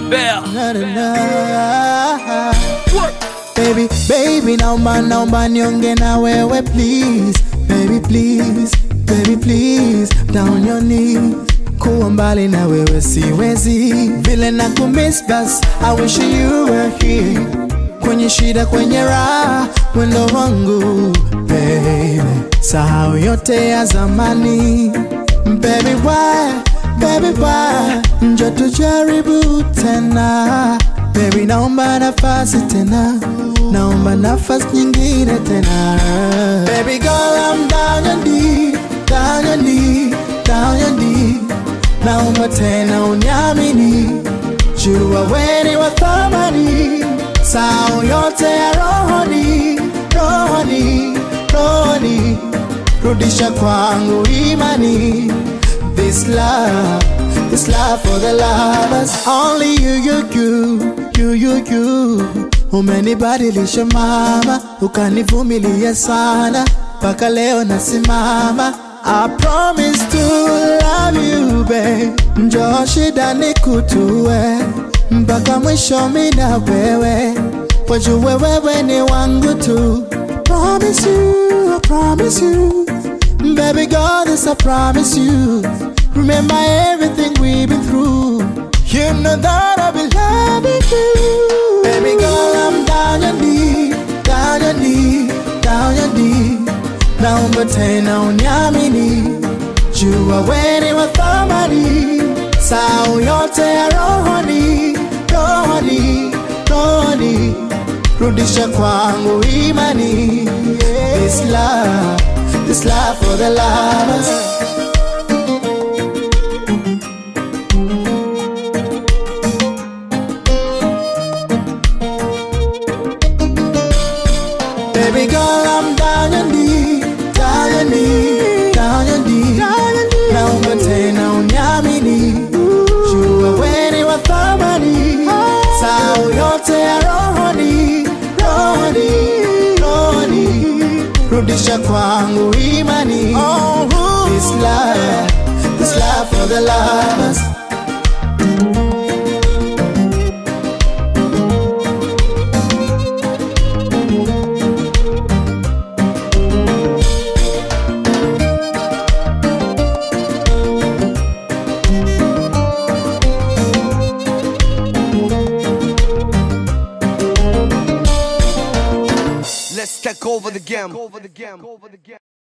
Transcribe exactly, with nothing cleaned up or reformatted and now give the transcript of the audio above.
Bear. Na, na, na. Baby, baby, naomba naomba nionge na wewe please. Baby please, baby please, down your knees. Kuwa mbali na wewe siwezi, vile na kumiss bas, I wish you were here. Kwenye shida kwenye raha, wendo wangu baby, sahau yote ya zamani. Baby why, baby why, njoo tujaribu tena. Baby naomba nafasi tena, naomba nafasi nyingine tena. Baby girl I'm down your knee, down your knee, down your knee. Naomba tena uniamini, jua wewe ni wa thamani. Sahau yote ya rohoni, rohoni, rohoni. Rudisha kwangu imani. This love, this love for the lovers. Only you, you, you, you, you, you. Umenibadilisha mama, ukanivumilia sana, mpaka leo nasimama. I promise to love you babe, njoo shida nikutue, mpaka mwisho mimi na wewe, wajue wewe ni wangu tu. Promise you, I promise you, baby girl this I promise you. Remember everything we've been through, you know that I'll be loving you. Baby girl I'm down your knee, down your knee, down your knee. Naomba tena uniamini, jua wewe ni wa thamani. Sahau yote ya rohoni, rohoni, rohoni. Rudisha kwangu imani. This love, this love for the lovers. Baby girl I'm down your knee, down your knee, down your knee. Naomba tena uniamini, jua wewe ni wa thamani. Sahau yote ya rohoni, rohoni, rohoni. Rudisha kwangu imani. This love, this love for the lovers. Let's take over the game.